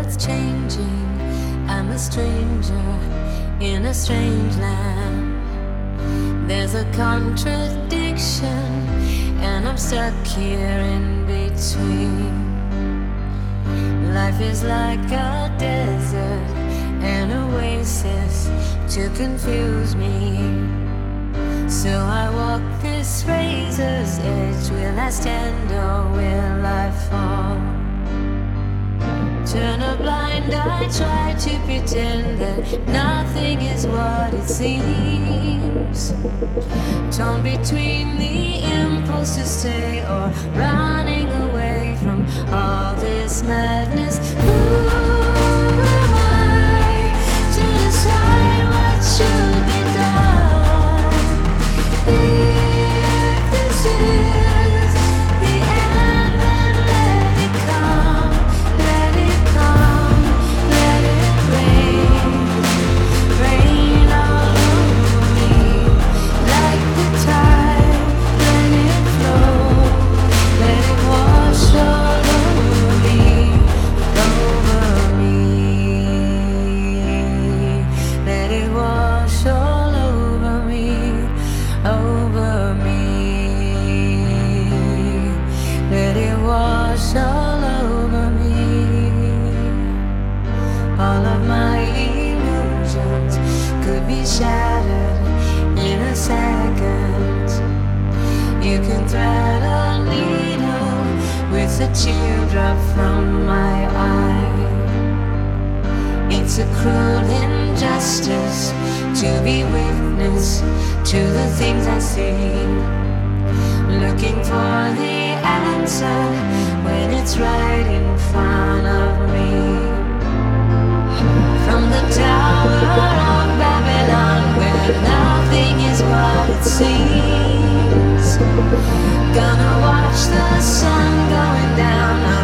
world's changing. I'm a stranger in a strange land. There's a contradiction, and I'm stuck here in between. Life is like a desert, an oasis to confuse me. So I walk this razor's edge. Will I stand or will I fall? Turn a blind eye, try to pretend that nothing is what it seems. Torn between the impulse to stay or running away from all this madness. Who am I to decide what should be done? If this is the end, then let it come, let it come, let it rain, rain all over me like the tide. Let it flow, let it wash all over me, let it wash all over me, over me. Let it wash all over me. All of my illusions could be shattered in a second. You can thread a needle with a teardrop from my eye. It's a cruel injustice to be witness to the things I see. Looking for the answer when it's right in front of me. From the Tower of Babylon, where nothing is what it seems. Gonna watch the sun going down.